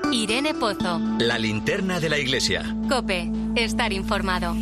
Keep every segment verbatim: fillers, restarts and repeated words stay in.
Irene Pozo. La linterna de la iglesia. COPE. Estar informado.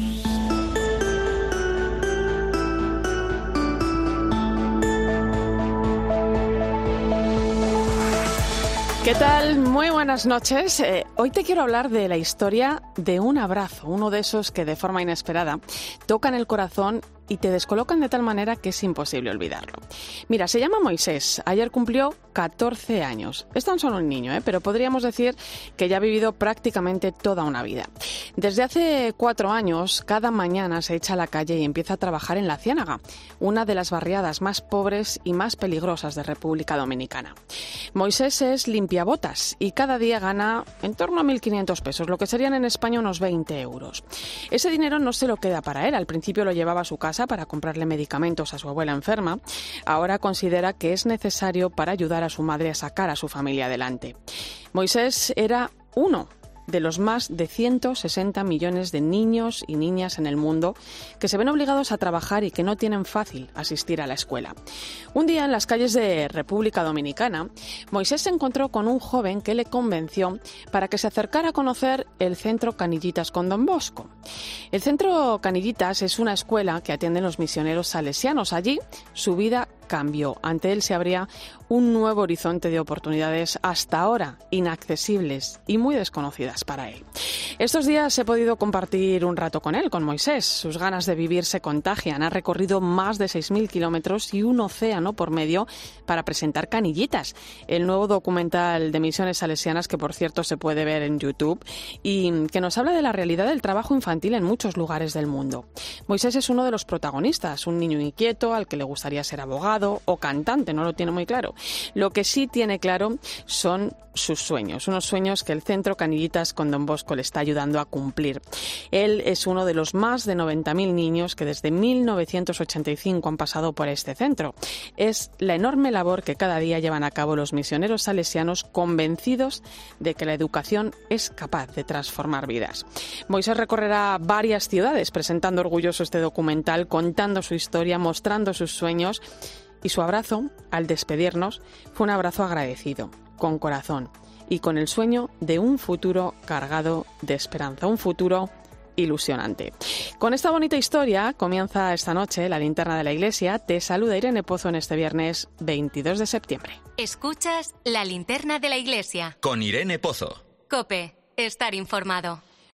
¿Qué tal? Muy buenas noches. Eh, hoy te quiero hablar de la historia de un abrazo, uno de esos que de forma inesperada tocan el corazón y te descolocan de tal manera que es imposible olvidarlo. Mira, se llama Moisés. Ayer cumplió catorce años. Es tan solo un niño, ¿eh? Pero podríamos decir que ya ha vivido prácticamente toda una vida. Desde hace cuatro años, cada mañana se echa a la calle y empieza a trabajar en La Ciénaga, una de las barriadas más pobres y más peligrosas de República Dominicana. Moisés es limpiabotas y cada día gana en torno a mil quinientos pesos, lo que serían en España unos veinte euros. Ese dinero no se lo queda para él. Al principio lo llevaba a su casa para comprarle medicamentos a su abuela enferma. Ahora considera que es necesario para ayudar a su madre a sacar a su familia adelante. Moisés era uno de los más de ciento sesenta millones de niños y niñas en el mundo que se ven obligados a trabajar y que no tienen fácil asistir a la escuela. Un día en las calles de República Dominicana, Moisés se encontró con un joven que le convenció para que se acercara a conocer el Centro Canillitas con Don Bosco. El Centro Canillitas es una escuela que atienden los misioneros salesianos. Allí su vida cambió. Ante él se abría un nuevo horizonte de oportunidades hasta ahora inaccesibles y muy desconocidas para él. Estos días he podido compartir un rato con él, con Moisés. Sus ganas de vivir se contagian. Ha recorrido más de seis mil kilómetros y un océano por medio para presentar Canillitas, el nuevo documental de misiones salesianas que, por cierto, se puede ver en YouTube y que nos habla de la realidad del trabajo infantil en muchos lugares del mundo. Moisés es uno de los protagonistas, un niño inquieto al que le gustaría ser abogado o cantante, no lo tiene muy claro. Lo que sí tiene claro son sus sueños, unos sueños que el Centro Canillitas con Don Bosco le está ayudando a cumplir. Él es uno de los más de noventa mil niños que desde mil novecientos ochenta y cinco han pasado por este centro. Es la enorme labor que cada día llevan a cabo los misioneros salesianos, convencidos de que la educación es capaz de transformar vidas. Moisés recorrerá varias ciudades presentando orgulloso este documental, contando su historia, mostrando sus sueños. Y su abrazo, al despedirnos, fue un abrazo agradecido, con corazón y con el sueño de un futuro cargado de esperanza, un futuro ilusionante. Con esta bonita historia comienza esta noche la linterna de la iglesia. Te saluda Irene Pozo en este viernes veintidós de septiembre. Escuchas la linterna de la iglesia. Con Irene Pozo. COPE. Estar informado.